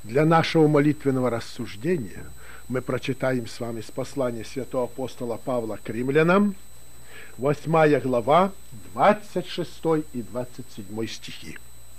Для нашего молитвенного рассуждения мы прочитаем с вами с послания святого апостола Павла к римлянам, 8 глава, 26 и 27 стихи.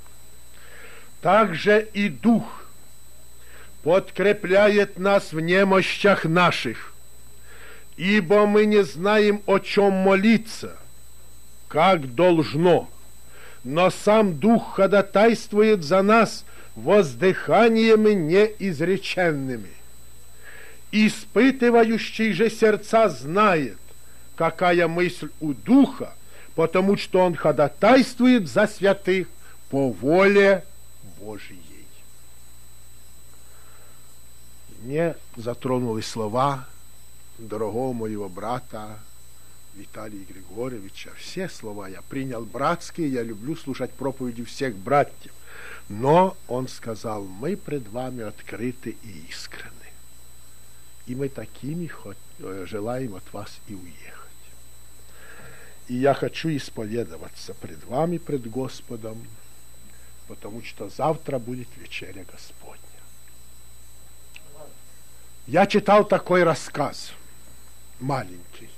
«Также и Дух подкрепляет нас в немощах наших, ибо мы не знаем, о чем молиться, как должно, но сам Дух ходатайствует за нас воздыханиями неизреченными. Испытывающий же сердца знает, какая мысль у Духа, потому что Он ходатайствует за святых по воле Божией». Мне затронули слова дорогого моего брата Виталия Григорьевича. Все слова я принял братские, я люблю слушать проповеди всех братьев. Но он сказал: мы пред вами открыты и искренны. И мы такими желаем от вас и уехать. И я хочу исповедоваться пред вами, пред Господом, потому что завтра будет вечеря Господня. Я читал такой рассказ, маленький.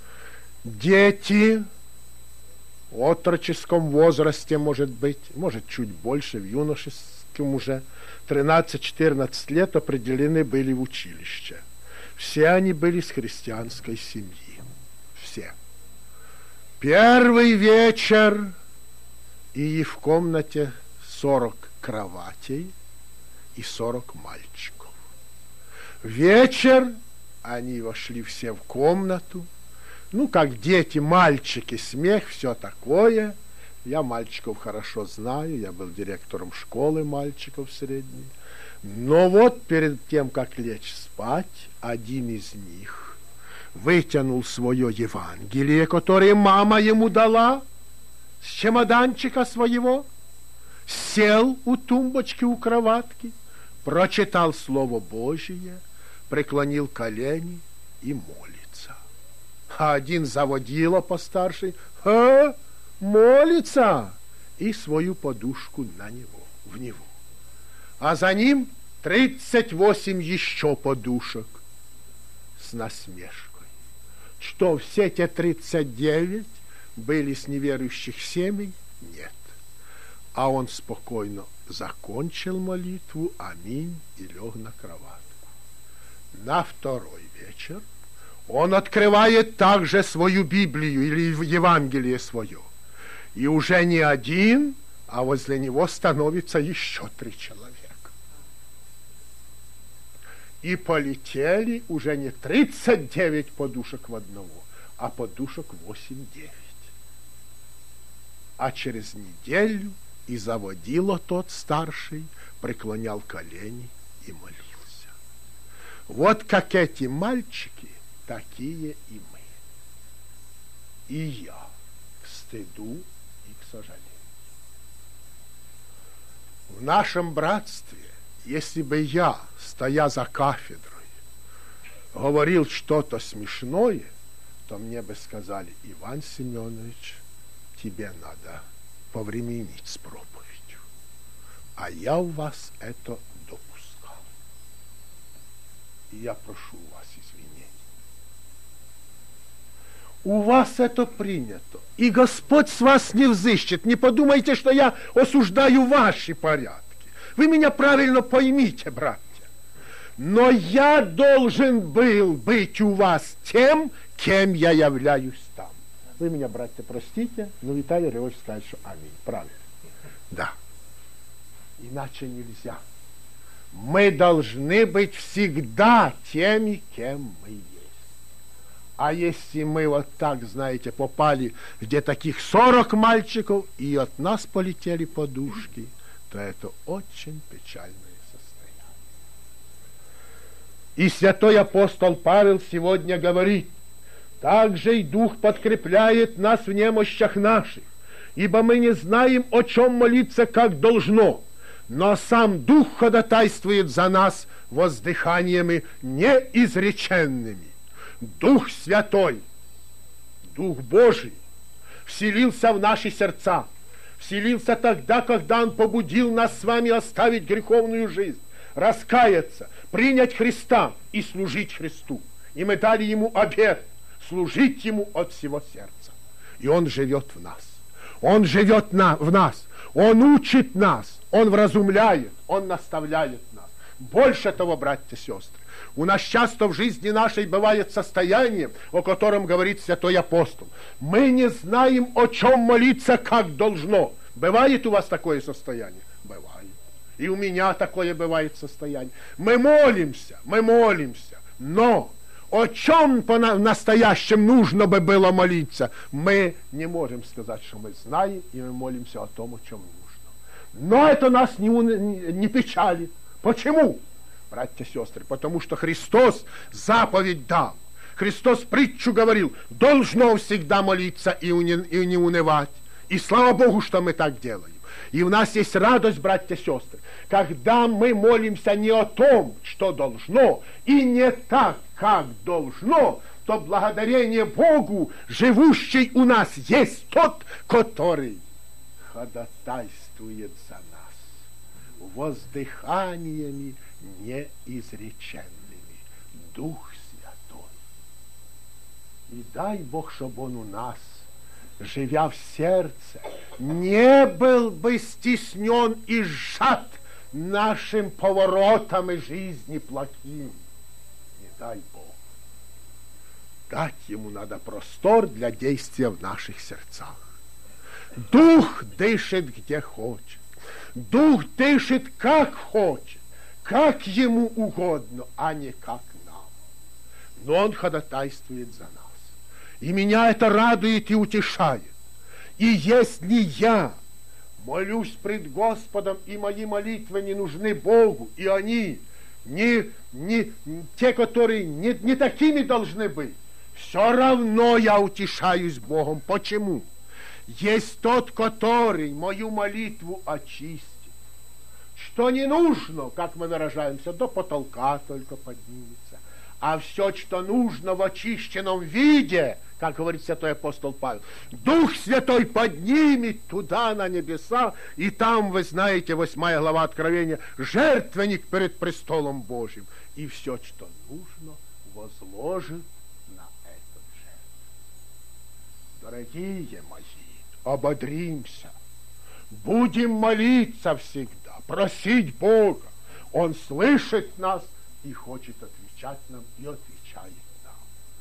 Дети в отроческом возрасте, может быть, может чуть больше, в юношеском уже, 13-14 лет определены были в училище. Все они были с христианской семьи. Все. Первый вечер, и в комнате 40 кроватей и 40 мальчиков. Вечер, они вошли все в комнату. Ну, как дети, мальчики, смех, все такое. Я мальчиков хорошо знаю, я был директором школы мальчиков средней. Но вот перед тем, как лечь спать, один из них вытянул свое Евангелие, которое мама ему дала с чемоданчика своего, сел у тумбочки, у кроватки, прочитал Слово Божие, преклонил колени и молится. А один заводила постарший: молится, и свою подушку на него, в него. А за ним 38 еще подушек с насмешкой. Что, все те 39 были с неверующих семей? Нет. А он спокойно закончил молитву, аминь, и лег на кроватку. На второй вечер он открывает также свою Библию или Евангелие свое. И уже не один, а возле него становится еще 3 человека. И полетели уже не 39 подушек в одного, а подушек 8-9. А через неделю и заводила тот старший, преклонял колени и молился. Вот как эти мальчики, такие и мы. И я, к стыду и к сожалению. В нашем братстве, если бы я, стоя за кафедрой, говорил что-то смешное, то мне бы сказали: Иван Семенович, тебе надо повременить с проповедью. А я у вас это допускал. И я прошу у вас извинений. У вас это принято. И Господь с вас не взыщет. Не подумайте, что я осуждаю ваши порядки. Вы меня правильно поймите, братья. Но я должен был быть у вас тем, кем я являюсь там. Вы меня, братья, простите, но Виталий Григорьевич скажет, что аминь. Правильно. Да. Иначе нельзя. Мы должны быть всегда теми, кем мы есть. А если мы вот так, знаете, попали, где таких 40 мальчиков, и от нас полетели подушки, то это очень печальное состояние. И святой апостол Павел сегодня говорит: также и Дух подкрепляет нас в немощах наших, ибо мы не знаем, о чем молиться, как должно, но сам Дух ходатайствует за нас воздыханиями неизреченными. Дух Святой, Дух Божий вселился в наши сердца, вселился тогда, когда Он побудил нас с вами оставить греховную жизнь, раскаяться, принять Христа и служить Христу. И мы дали ему обет служить ему от всего сердца. И он живет в нас. Он живет в нас. Он учит нас. Он вразумляет. Он наставляет нас. Больше того, братья и сестры, у нас часто в жизни нашей бывает состояние, о котором говорит святой апостол. Мы не знаем, о чем молиться, как должно. Бывает у вас такое состояние? Бывает. И у меня такое бывает состояние. Мы молимся, но о чем по-настоящему нужно бы было молиться, мы не можем сказать, что мы знаем, и мы молимся о том, о чем нужно. Но это нас не печалит. Почему? Братья и сестры, потому что Христос заповедь дал. Христос притчу говорил, должно всегда молиться и не унывать. И слава Богу, что мы так делаем. И у нас есть радость, братья и сестры, когда мы молимся не о том, что должно, и не так, как должно, то благодарение Богу, живущий у нас, есть тот, который ходатайствует за нас воздыханиями неизреченными. Дух Святой. И дай Бог, чтобы Он у нас, живя в сердце, не был бы стеснен и сжат нашим поворотом и жизни плохим. Не дай Бог. Дать Ему надо простор для действия в наших сердцах. Дух дышит где хочет. Дух дышит как хочет, как Ему угодно, а не как нам. Но Он ходатайствует за нас. И меня это радует и утешает. И если я молюсь пред Господом, и мои молитвы не нужны Богу, и они не те, которые не такими должны быть, все равно я утешаюсь Богом. Почему? Есть тот, который мою молитву очистит. Что не нужно, как мы выражаемся, до потолка только поднимется. А все, что нужно в очищенном виде, как говорит святой апостол Павел, Дух Святой поднимет туда, на небеса, и там, вы знаете, 8 глава Откровения, жертвенник перед престолом Божьим. И все, что нужно, возложит на этот жертвенник. Дорогие мои, ободримся, будем молиться всегда, просить Бога. Он слышит нас и хочет отвечать нам, и отвечает нам.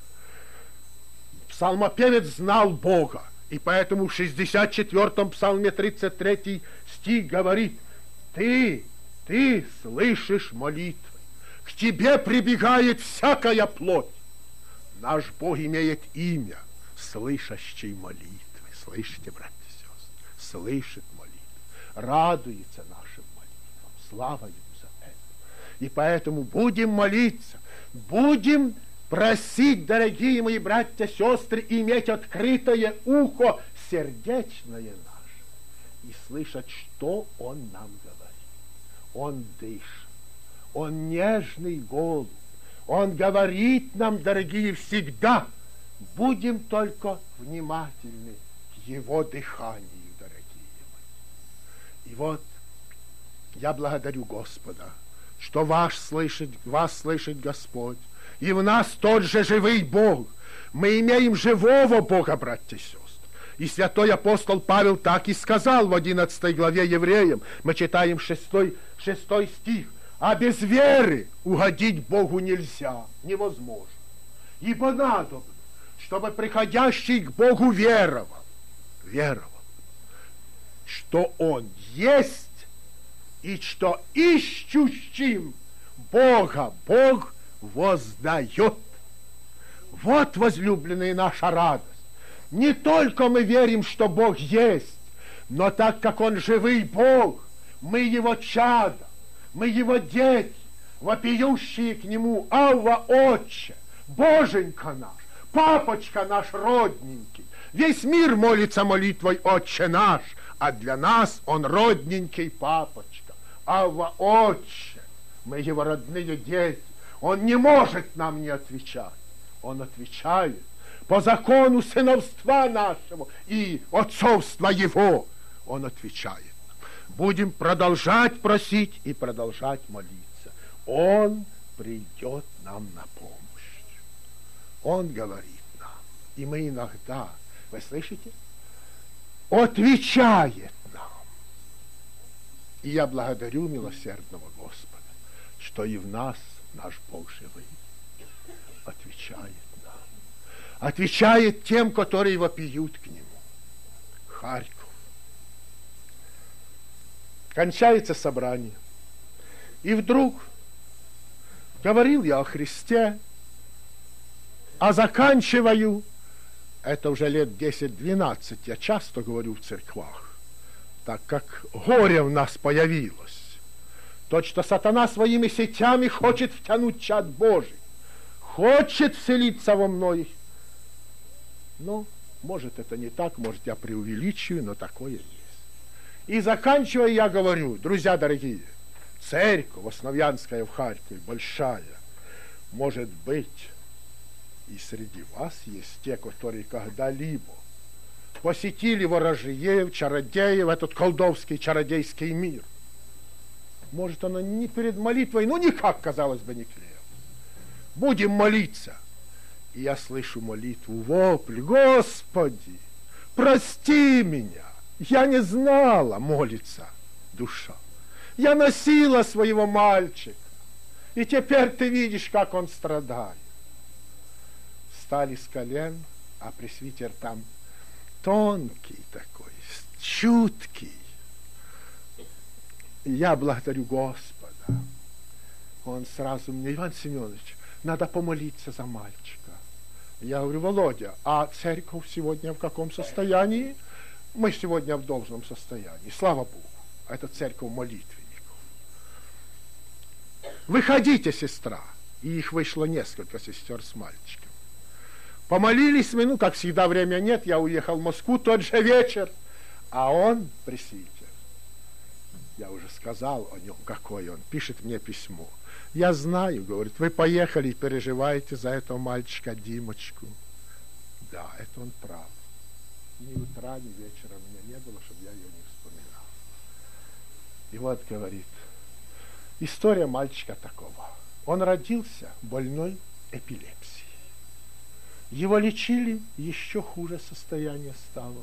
Псалмопевец знал Бога, и поэтому в 64-м псалме 33 стих говорит: ты слышишь молитвы, к тебе прибегает всякая плоть. Наш Бог имеет имя, слышащий молитвы. Слышите, братья и сестры? Слышит молитвы, радуется нашим молитвам. Слава Ему за это. И поэтому будем молиться, будем просить, дорогие мои братья и сестры, иметь открытое ухо сердечное наше и слышать, что Он нам говорит. Он дышит, Он нежный голубь, Он говорит нам, дорогие, всегда. Будем только внимательны к Его дыханию, дорогие мои. И вот я благодарю Господа, что вас слышит Господь, и в нас тот же живый Бог. Мы имеем живого Бога, братья и сестры. И святой апостол Павел так и сказал в 11 главе Евреям. Мы читаем 6 стих. А без веры угодить Богу нельзя, невозможно. Ибо надобно, чтобы приходящий к Богу веровал, что Он есть, и что ищущим Бога Бог воздает. Вот, возлюбленные, наша радость. Не только мы верим, что Бог есть, но так как Он живый Бог, мы Его чада, мы Его дети, вопиющие к Нему: Авва, Отче, Боженька наш, папочка наш родненький. Весь мир молится молитвой Отче наш, а для нас Он родненький папочка. Авва, Отче, мы Его родные дети. Он не может нам не отвечать. Он отвечает по закону сыновства нашего и отцовства Его. Он отвечает. будем продолжать просить и продолжать молиться. Он придет нам на помощь. Он говорит нам. И мы иногда, вы слышите, отвечает нам. И я благодарю милосердного Господа, что и в нас наш Бог живый отвечает нам. Отвечает тем, которые вопиют к Нему. Харьков. Кончается собрание. И вдруг говорил я о Христе, а заканчиваю, это уже лет 10-12, я часто говорю в церквах, так как горе в нас появилось. То, что сатана своими сетями хочет втянуть чад Божий, хочет вселиться во многих. Ну, может, это не так, может, я преувеличиваю, но такое есть. И заканчивая, я говорю, друзья дорогие, церковь Основьянская в Харькове, большая, может быть, и среди вас есть те, которые когда-либо посетили ворожеев, чародеев, этот колдовский, чародейский мир. Может, она не перед молитвой, ну никак, казалось бы, не клеилась. Будем молиться. И я слышу молитву, вопль: Господи, прости меня. Я не знала, молится душа. Я носила своего мальчика. И теперь ты видишь, как он страдает. Встали с колен, а пресвитер там тонкий такой, чуткий. И я благодарю Господа. Он сразу мне: Иван Семенович, надо помолиться за мальчика. Я говорю: Володя, а церковь сегодня в каком состоянии? Мы сегодня в должном состоянии. Слава Богу. Это церковь молитвенников. Выходите, сестра. И их вышло несколько сестер с мальчиком. Помолились мы, ну, как всегда, время нет. Я уехал в Москву тот же вечер. А он, пресвитер, я уже сказал о нем, какой он. Пишет мне письмо. Я знаю, говорит, вы поехали и переживаете за этого мальчика Димочку. Да, это он прав. Ни утра, ни вечера меня не было, чтобы я ее не вспоминал. И вот, говорит, история мальчика такого. Он родился больной эпилепсией. Его лечили, еще хуже состояние стало.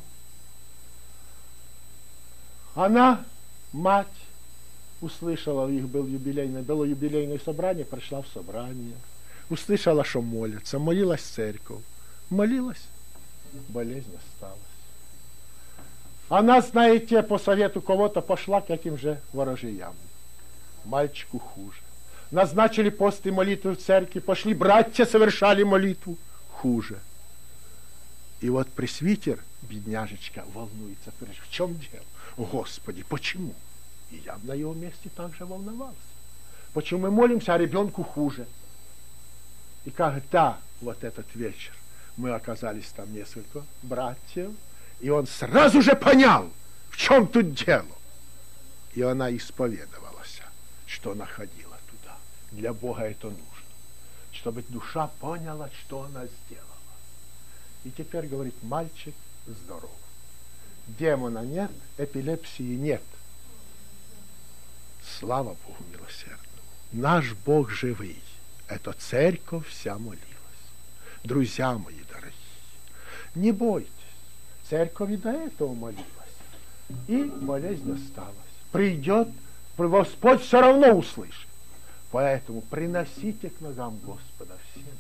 Она, мать, услышала, их было юбилейное собрание, пришла в собрание, услышала, что молятся, молилась церковь, молилась, болезнь осталась. Она, знаете, по совету кого-то пошла к этим же ворожеям. Мальчику хуже. Назначили пост и молитвы в церкви, пошли братья, совершали молитву, хуже. И вот пресвитер, бедняжечка, волнуется. В чем дело? Господи, почему? И я на его месте также волновался. Почему мы молимся, а ребенку хуже? И когда вот этот вечер мы оказались там несколько братьев, и он сразу же понял, в чем тут дело. И она исповедовалась, что она ходила туда. Для Бога это нужно. Чтобы душа поняла, что она сделала. И теперь, говорит, мальчик здоров. Демона нет, эпилепсии нет. Слава Богу милосердному. Наш Бог живый. Это церковь вся молилась. Друзья мои дорогие, не бойтесь. Церковь и до этого молилась. И болезнь осталась. Придет, Господь все равно услышит. Поэтому приносите к ногам Господа все нужды.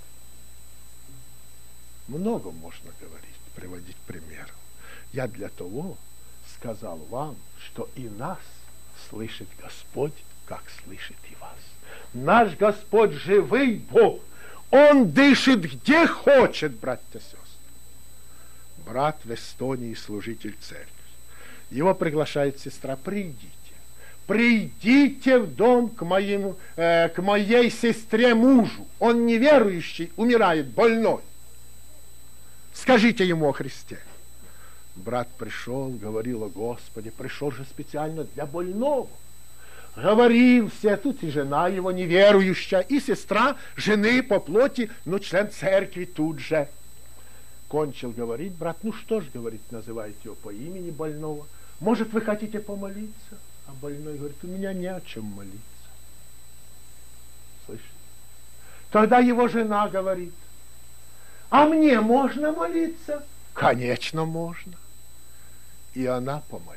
Много можно говорить, приводить примеры. Я для того сказал вам, что и нас слышит Господь, как слышит и вас. Наш Господь живый Бог. Он дышит где хочет, братья и сестры. Брат в Эстонии, служитель церкви. Его приглашает сестра: придите. Придите в дом к моей сестре мужу. Он неверующий, умирает, больной. Скажите ему о Христе. Брат пришел, говорил о Господе, пришел же специально для больного. Говорил все, тут и жена его неверующая, и сестра жены по плоти, но член церкви тут же. Кончил говорить, брат, ну что ж, говорит, называйте его по имени больного. Может, вы хотите помолиться? А больной говорит, у меня не о чем молиться. Слышите? Тогда его жена говорит, а мне можно молиться? Конечно, можно. И она помолилась.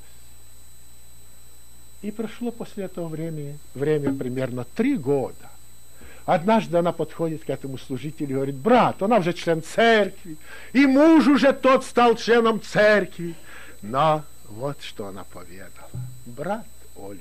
И прошло после этого время примерно 3 года. Однажды она подходит к этому служителю и говорит, брат, он уже член церкви, и муж уже тот стал членом церкви. Но вот что она поведала. Брат Ольга,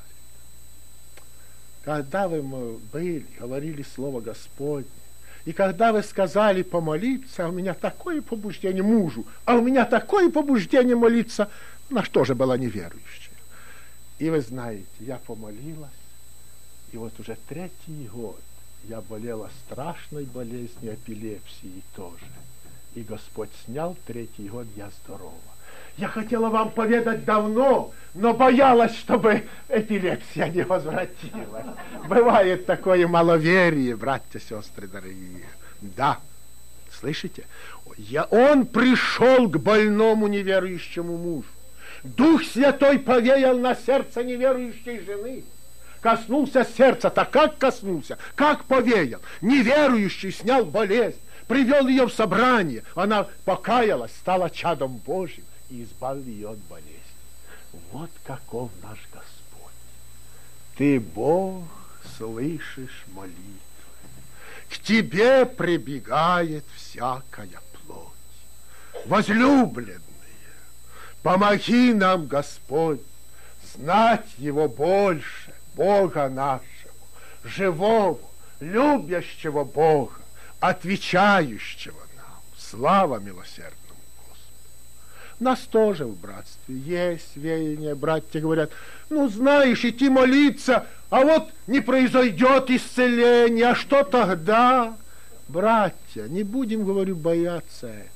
когда вы были, говорили слово Господне, и когда вы сказали помолиться, у меня такое побуждение мужу, а у меня такое побуждение молиться, на что же была неверующая. И вы знаете, я помолилась, и вот уже 3-й год я болела страшной болезнью эпилепсии тоже. И Господь снял, 3-й год я здорова. Я хотела вам поведать давно, но боялась, чтобы эпилепсия не возвратилась. Бывает такое маловерие, братья, сестры дорогие. Да, слышите? Он пришел к больному неверующему мужу. Дух Святой повеял на сердце неверующей жены. Коснулся сердца, так как коснулся, как повеял. Неверующий снял болезнь, привел ее в собрание. Она покаялась, стала чадом Божьим и избавил ее от болезни. Вот каков наш Господь. Ты, Бог, слышишь молитвы. К тебе прибегает всякая плоть. Возлюбленные, помоги нам, Господь, знать Его больше, Бога нашего, живого, любящего Бога, отвечающего нам. Слава милосердному Господу. У нас тоже в братстве есть веяние. Братья говорят, ну знаешь, идти молиться, а вот не произойдет исцеление, а что тогда? Братья, не будем, говорю, бояться этого.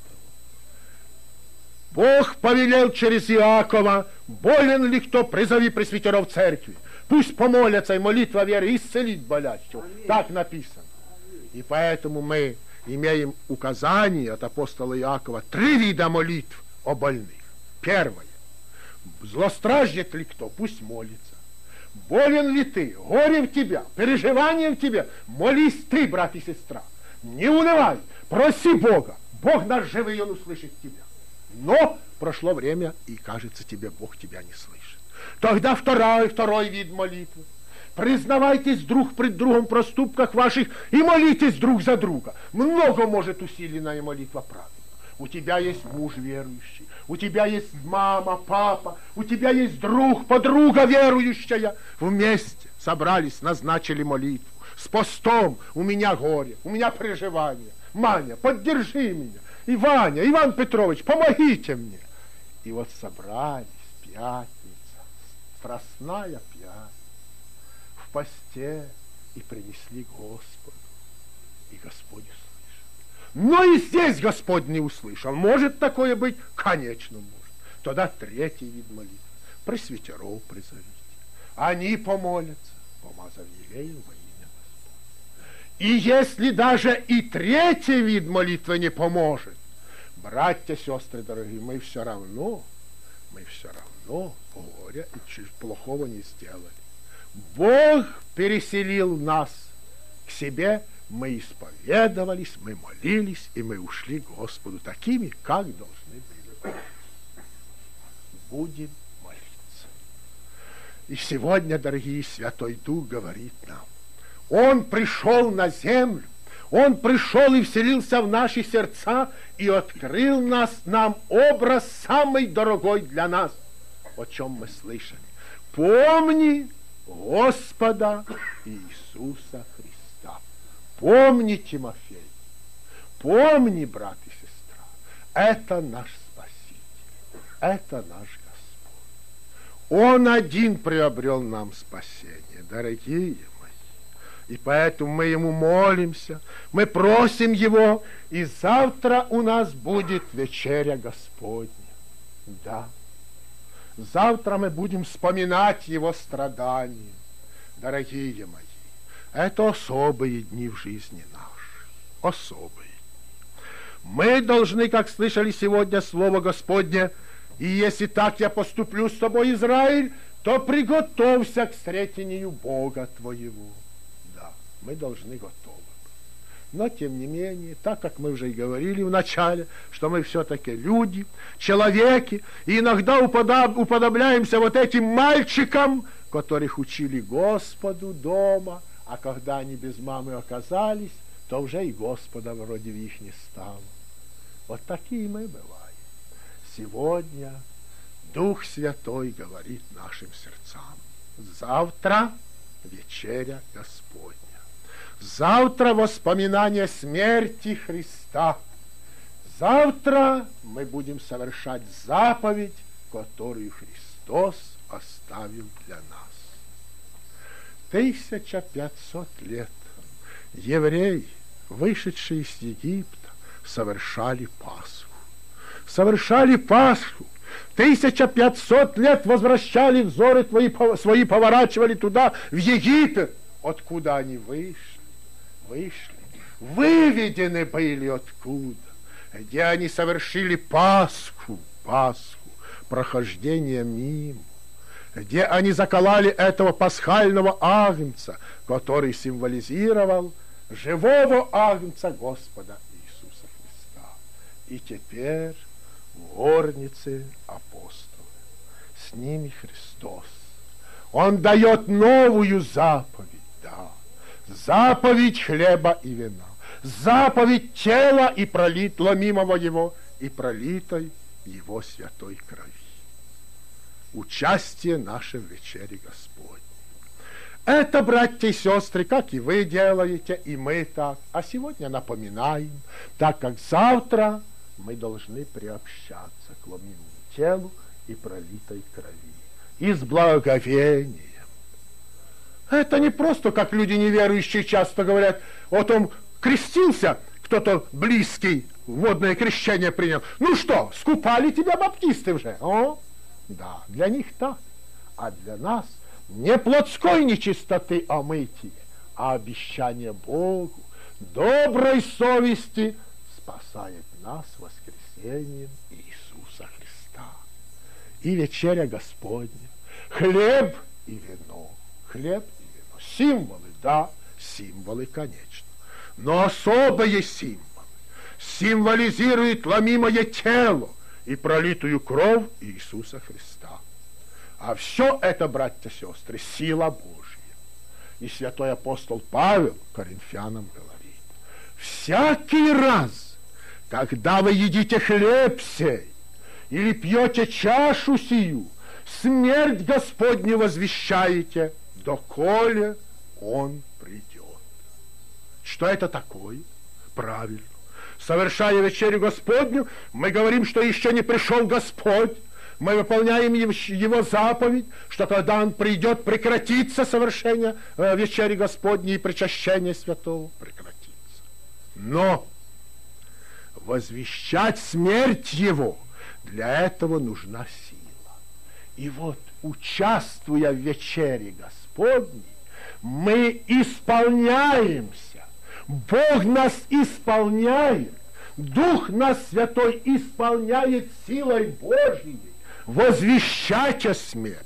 Бог повелел через Иакова, болен ли кто, призови пресвитеров церкви. Пусть помолятся, и молитва веры исцелит болящего. Так написано. И поэтому мы имеем указание от апостола Иакова 3 вида молитв о больных. Первое. Злостраждет ли кто, пусть молится. Болен ли ты, горе в тебя, переживание в тебе, молись ты, брат и сестра. Не унывай, проси Бога. Бог наш живый, и Он услышит тебя. Но прошло время, и кажется тебе, Бог тебя не слышит. Тогда второй вид молитвы. Признавайтесь друг пред другом в проступках ваших и молитесь друг за друга. Много может усиленная молитва правильно. У тебя есть муж верующий, у тебя есть мама, папа, у тебя есть друг, подруга верующая. Вместе собрались, назначили молитву. С постом у меня горе, у меня переживания. Маня, поддержи меня. И Ваня, Иван Петрович, помогите мне. И вот собрались, пятница, страстная пятница, в посте, и принесли Господу. И Господь услышал. Но и здесь Господь не услышал. Может такое быть? Конечно, может. Тогда 3-й вид молитвы. Пресвитеров призовите. Они помолятся, помазав елеем во имя Господа. И если даже и 3-й вид молитвы не поможет, братья, сестры дорогие, мы все равно горя и чуть плохого не сделали. Бог переселил нас к себе, мы исповедовались, мы молились, и мы ушли к Господу такими, как должны были. Будем молиться. И сегодня, дорогие, Святой Дух говорит нам, Он пришел на землю, Он пришел и вселился в наши сердца и открыл нам образ самый дорогой для нас, о чем мы слышали. Помни Господа Иисуса Христа. Помни, Тимофей. Помни, брат и сестра. Это наш Спаситель. Это наш Господь. Он один приобрел нам спасение, дорогие мои. И поэтому мы Ему молимся, мы просим Его, и завтра у нас будет вечеря Господня. Да. Завтра мы будем вспоминать Его страдания. Дорогие мои, это особые дни в жизни нашей. Особые дни. Мы должны, как слышали сегодня слово Господне, И если так я поступлю с тобой, Израиль, то приготовься к встретению Бога твоего. Да, мы должны готовы. Но, тем не менее, так как мы уже и говорили в начале, что мы все-таки люди, человеки, и иногда уподобляемся вот этим мальчикам, которых учили Господу дома, а когда они без мамы оказались, то уже и Господа вроде в них не стало. Вот такие мы бываем. Сегодня Дух Святой говорит нашим сердцам: завтра вечеря Господня. Завтра воспоминание смерти Христа. Завтра мы будем совершать заповедь, которую Христос оставил для нас. 1500 лет евреи, вышедшие из Египта, совершали Пасху. Совершали Пасху. 1500 лет возвращали взоры свои, поворачивали туда, в Египет, откуда они вышли. Выведены были откуда, где они совершили Пасху, прохождение мимо, где они закололи этого пасхального агнца, который символизировал живого агнца Господа Иисуса Христа. И теперь в горнице апостолы, с ними Христос. Он дает новую заповедь. Заповедь хлеба и вина, заповедь тела и ломимого его, и пролитой его святой крови. Участие наше в вечере Господней. Это, братья и сестры, как и вы делаете, и мы так. А сегодня напоминаем, так как завтра мы должны приобщаться к ломимому телу и пролитой крови. И с благоговением. Это не просто, как люди неверующие часто говорят, вот он крестился, кто-то близкий, водное крещение принял. Ну что, скупали тебя баптисты уже? О? Да, для них так. А для нас не плотской нечистоты омытие, а обещание Богу доброй совести спасает нас воскресением Иисуса Христа. И вечеря Господня, хлеб и вино, хлеб и вино. Символы, да, символы, конечно. Но особые символы символизируют ломимое тело и пролитую кровь Иисуса Христа. А все это, братья и сестры, сила Божья. И святой апостол Павел Коринфянам говорит: всякий раз, когда вы едите хлеб сей или пьете чашу сию, смерть Господню возвещаете, доколе Он придет. Что это такое? Правильно. Совершая вечерю Господню, мы говорим, что еще не пришел Господь. Мы выполняем Его заповедь, что когда Он придет, прекратится совершение вечери Господней и причащение святого. Прекратится. Но возвещать смерть Его, для этого нужна сила. И вот, участвуя в вечере Господней, мы исполняемся. Бог нас исполняет, Дух нас Святой исполняет силой Божией, возвещая смерть,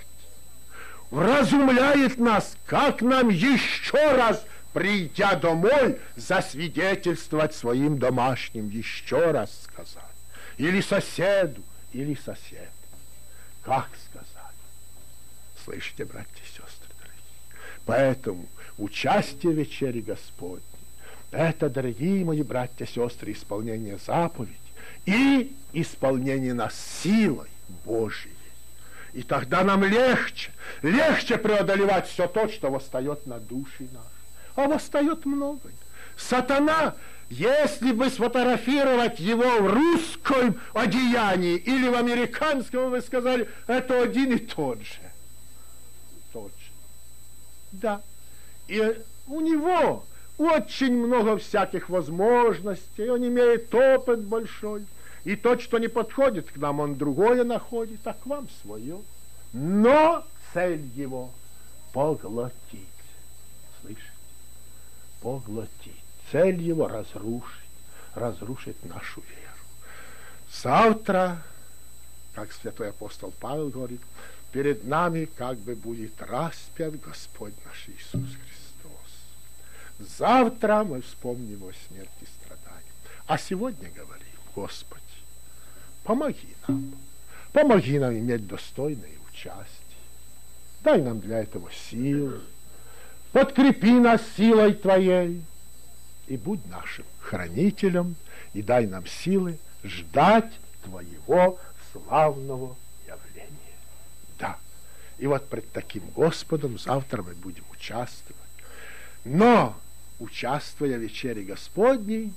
вразумляет нас, как нам еще раз, придя домой, засвидетельствовать своим домашним, еще раз сказать, или соседу, или соседу. Как сказать? Слышите, братья и сестры дорогие? Поэтому участие в вечере Господней — это, дорогие мои братья и сестры, исполнение заповедей и исполнение нас силой Божией. И тогда нам легче преодолевать все то, что восстает на души наши. А восстает многое. Сатана, если бы сфотографировать его в русском одеянии или в американском, вы сказали, это один и тот же. Тот же. Да. И у него очень много всяких возможностей, он имеет опыт большой, и то, что не подходит к нам, он другое находит, а к вам свое. Но цель его — поглотить. Слышите? Поглотить. Цель его — разрушить нашу веру. Завтра как святой апостол Павел говорит, перед нами как бы будет распят Господь наш Иисус Христос. Завтра мы вспомним о смерти и страдании. А сегодня говорим: Господи, помоги нам. Помоги нам иметь достойное участие. Дай нам для этого силы. Подкрепи нас силой Твоей. И будь нашим хранителем, и дай нам силы ждать Твоего славного явления. Да. И вот пред таким Господом завтра мы будем участвовать. Но, участвуя в вечере Господней,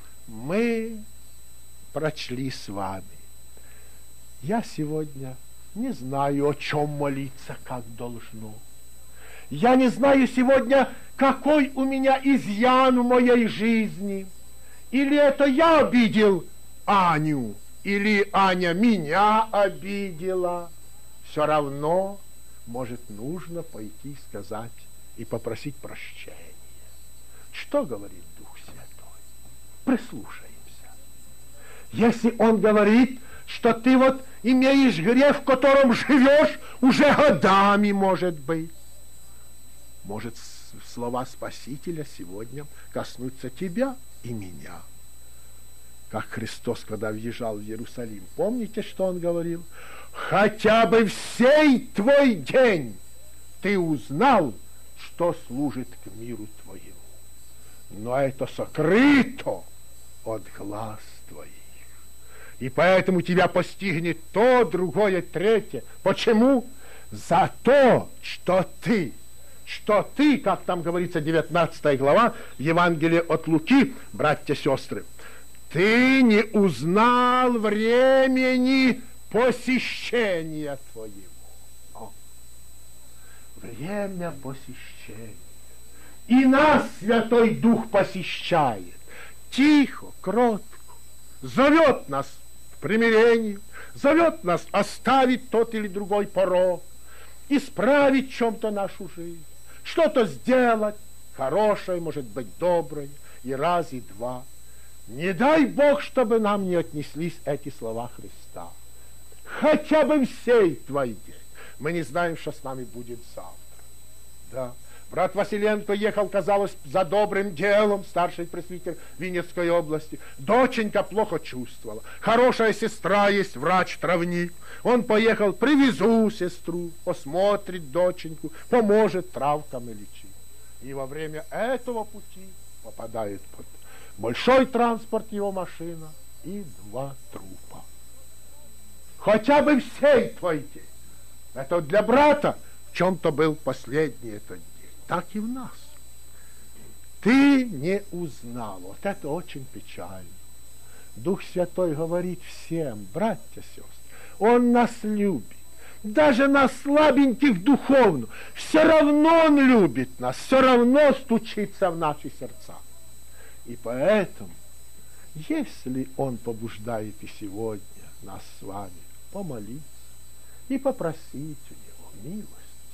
мы прочли с вами: я сегодня не знаю, о чем молиться, как должно. Я не знаю сегодня, какой у меня изъян в моей жизни. Или это я обидел Аню, или Аня меня обидела. Все равно, может, нужно пойти сказать и попросить прощения. Что говорит Дух Святой? Прислушаемся. Если Он говорит, что ты вот имеешь грех, в котором живешь уже годами, может быть, может, слова Спасителя сегодня коснутся тебя и меня. Как Христос, когда въезжал в Иерусалим, помните, что Он говорил? Хотя бы в сей твой день ты узнал, что служит к миру твоему. Но это сокрыто от глаз твоих. И поэтому тебя постигнет то, другое, третье. Почему? За то, что ты, как там говорится, 19 глава Евангелия от Луки, братья, сестры, ты не узнал времени посещения твоего. Время посещения. И нас Святой Дух посещает. Тихо, кротко. Зовет нас к примирению, зовет нас оставить тот или другой порок, исправить в чем-то нашу жизнь, что-то сделать хорошее, может быть, доброе, и раз, и два. Не дай Бог, чтобы нам не отнеслись эти слова Христа. Хотя бы в сей твой день. Мы не знаем, что с нами будет завтра. Да. Брат Василенко ехал, казалось, за добрым делом, старший пресвитер Винницкой области. Доченька плохо чувствовала. Хорошая сестра есть, врач-травник. Он поехал: привезу сестру, посмотрит доченьку, поможет травками лечить. И во время этого пути попадает под большой транспорт его машина и 2 трупа. Хотя бы всей твой день. Это для брата в чем-то был последний этот день. Так и в нас. Ты не узнал. Вот это очень печально. Дух Святой говорит всем: братья, сестры, Он нас любит. Даже нас слабеньких духовно. Все равно Он любит нас. Все равно стучится в наши сердца. И поэтому, если Он побуждает и сегодня нас с вами помолиться и попросить у Него милости,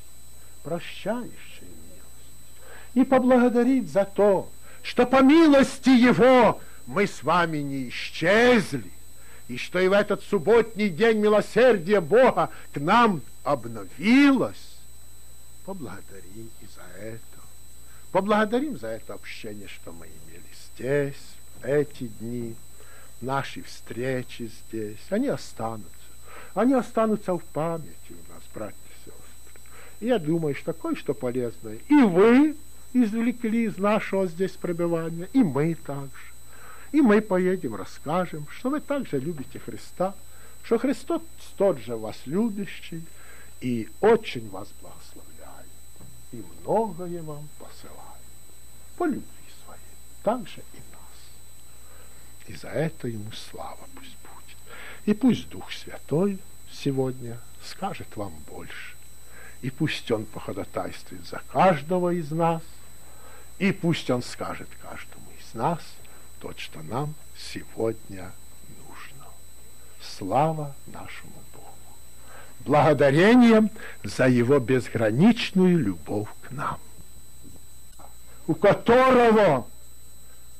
прощающей и поблагодарить за то, что по милости Его мы с вами не исчезли, и что и в этот субботний день милосердие Бога к нам обновилось. Поблагодарим и за это. Поблагодарим за это общение, что мы имели здесь, в эти дни, наши встречи здесь. Они останутся. Они останутся в памяти у нас, братья и сестры. И я думаю, что кое-что полезное и вы извлекли из нашего здесь пребывания, и мы также. И мы поедем, расскажем, что вы также любите Христа, что Христос тот же вас любящий и очень вас благословляет, и многое вам посылает по любви своей, так же и нас. И за это Ему слава пусть будет. И пусть Дух Святой сегодня скажет вам больше, и пусть Он походатайствует за каждого из нас, и пусть Он скажет каждому из нас то, что нам сегодня нужно. Слава нашему Богу! Благодарением за Его безграничную любовь к нам, у которого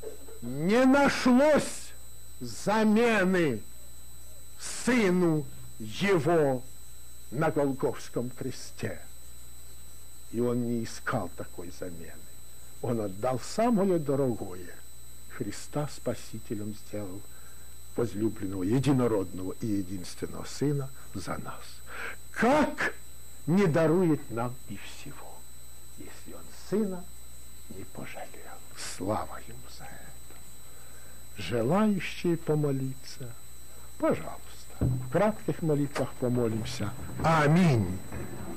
не нашлось замены Сыну Его на Голгофском кресте. И он не искал такой замены. Он отдал самое дорогое. Христа Спасителем сделал, возлюбленного, единородного и единственного Сына за нас. Как не дарует нам и всего, если Он Сына не пожалел? Слава Ему за это. Желающие помолиться, пожалуйста, в кратких молитвах помолимся. Аминь.